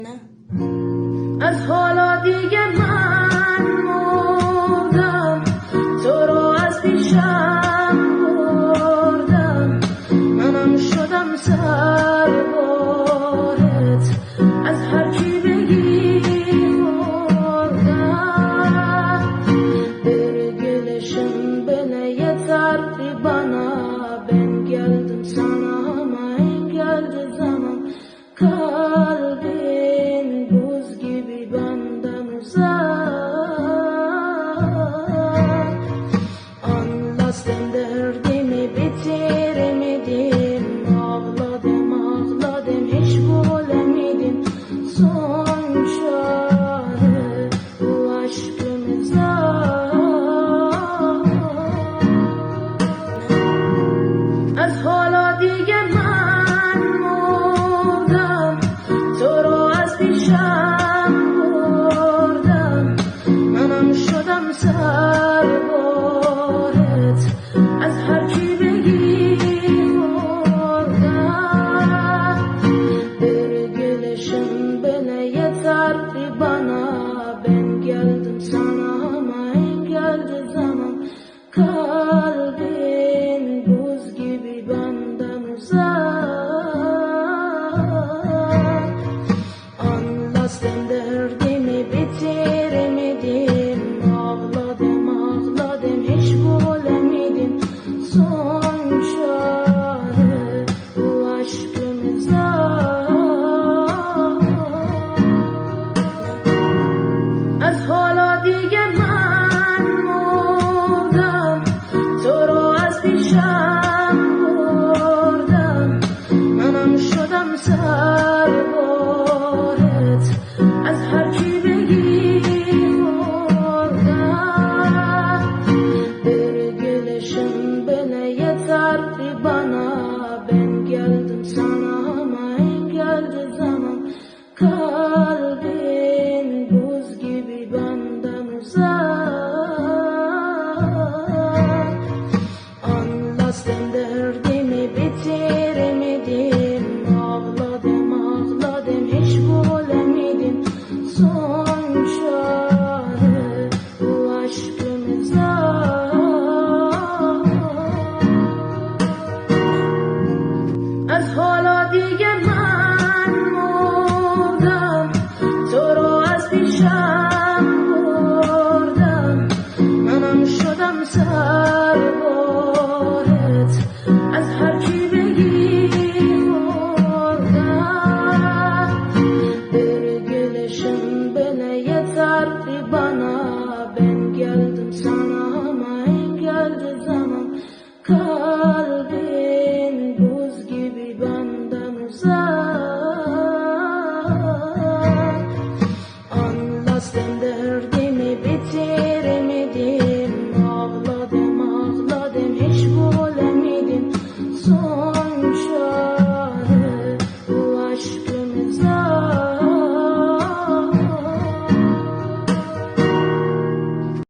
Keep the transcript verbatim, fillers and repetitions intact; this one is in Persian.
از حالا دیگه من مردم، تو رو از پیشم بردم، منم شدم سربارت، از هر کی بگی مردم. Bir gelişin bile yeterdi bana, ben geldim sana ama geldi zaman. Kalbin buz gibi benden uzak. Anlasın derdimi bitiremedim, ağladım ağladım hiç bulemedim. Son çare bu aşkımıza. Az hala دیگه من مردم، تو رو از پیشم بردم، منم شدم سربارت، از هر کی بگی مردم. Bir gelişin bile yeterdi bana, ben geldim sana ama geldi zaman. Kalbin buz gibi benden uzak. Anlasın derdimi bitiremedim, ağladım ağladım hiç bulemedim. Son çare bu aşkımıza. Az hala دیگه من مردم، تو رو از پیشم بردم، منم شدم سربارت، از هر کی بگی مردم. Bir gelişin bile yeterdi bana, ben geldim sana ama geldi zaman. Kalbin buz gibi benden uzak. Anlasın derdimi bitiremedim, ağladım ağladım hiç bulemedim. Son çare bu aşkımıza. Az hala دیگه من مردم، تو رو از پیشم بردم، منم شدم سربارت، از هر کی بگی مردم. Bir gelişin bile yeterdi bana, ben geldim sana ama geldi zaman.